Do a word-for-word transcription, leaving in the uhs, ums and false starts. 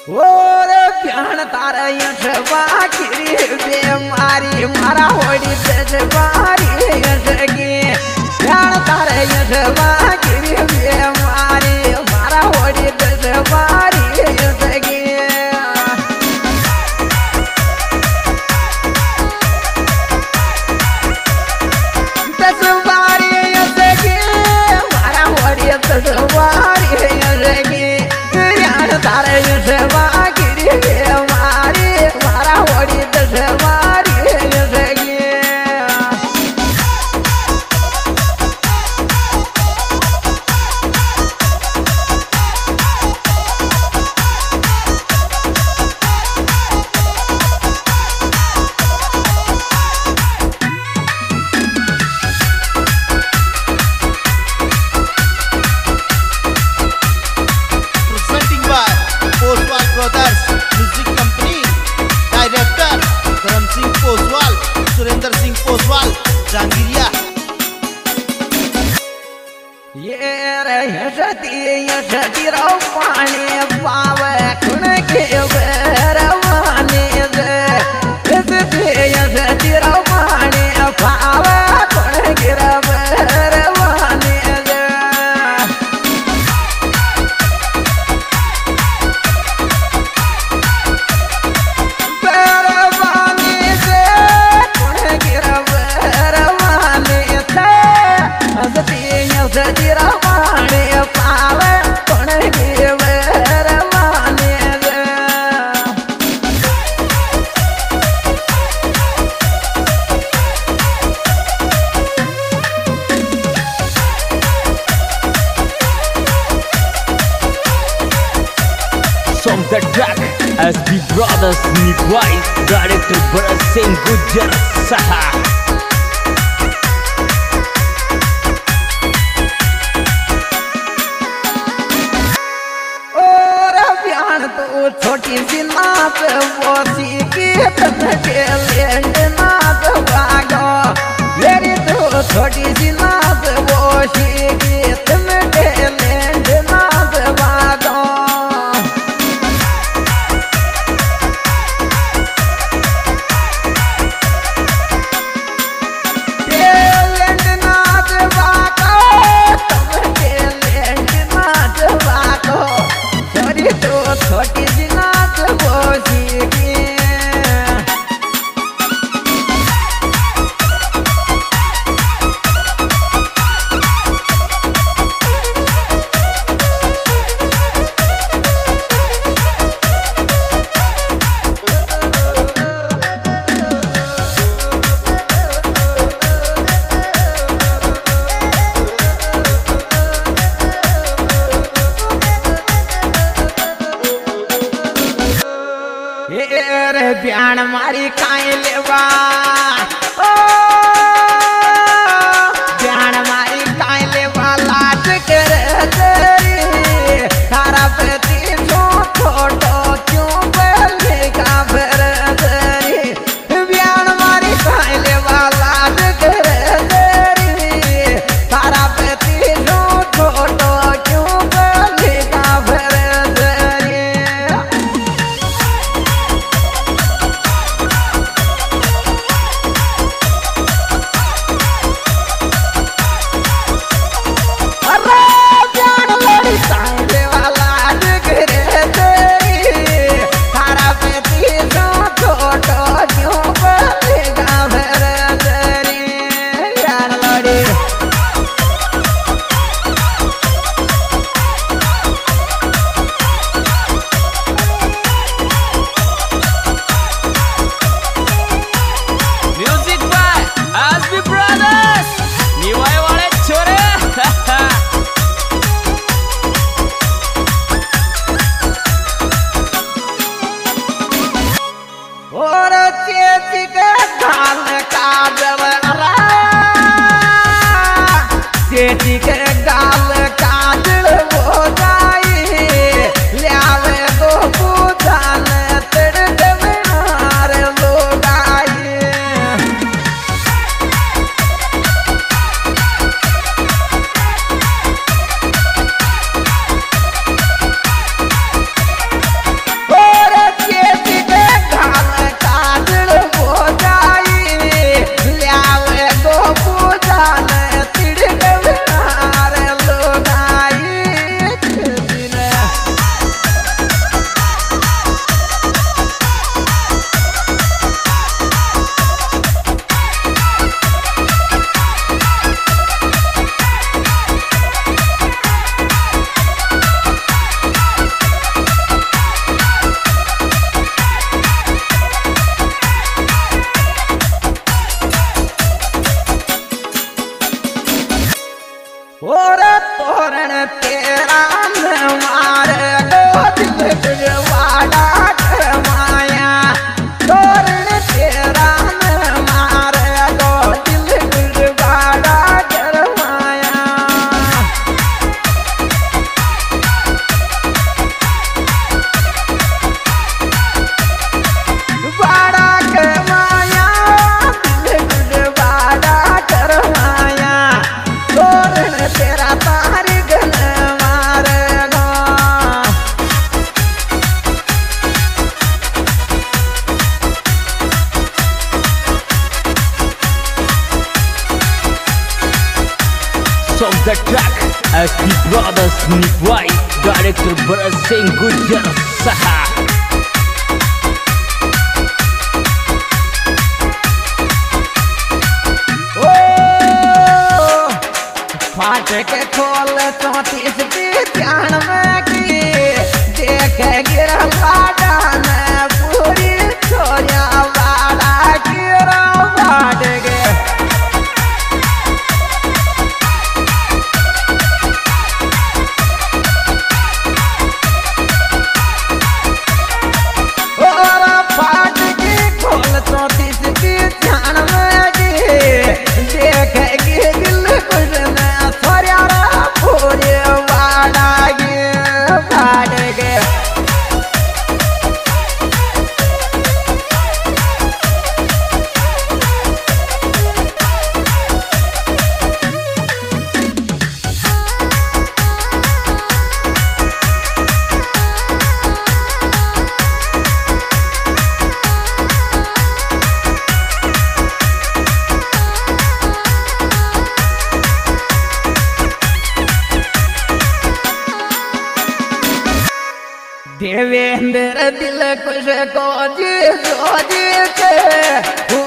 और प्यान तारा यशवा किरी बेमारी मारा होड़ी बेजवारी यशगी प्यान तारा यशवा किरी बेमारी मारा होड़ी बेजवारी यशगी बेजवारी यशगी मारा होड़ी बेजवारी यशगी प्यान तारा यशवा सुरेंद्र सिंह पोसवाल जहांगीरिया ये रे यशती यशती राव पाणी पावे खुण के रवाने दे यशती यशती राव पाणी पावे खुण के रवाने दे From the track S B Brothers Nigwai, director Bharat Singh Gujjar Saha. तो छोटी सी नाच वो सीखी के लैंड नाच भागो मेरी तो छोटी सी नाच वो सीखी तुम के लैंड नाच भागो लैंड नाच भागो तुम के लैंड नाच भागो छोटी तो छोटी सी नाच वो सीखी ब्यान मारी काए लेवा ओ ब्यान मारी काए लेवा लाज कर तेरी तारा प्रति जो छोटो क्यों बोलेगा फिर तेरी ब्यान मारी काए लेवा लाज कर तेरी तारा प्रति जो छोटो क्यों बोलेगा फिर तेरी the track as the brothers Nipwai, director Bharat Singh Gujjar Saha. फाट के खोल चौतीस की ध्यान में की देख गिरला डान पूरी छोरिया वाला गिरा फाट गे और फाट की खोल चौतीस की ध्यान में की देख गिर कुछ देवेंद्र दिल खुश को जी जो जी के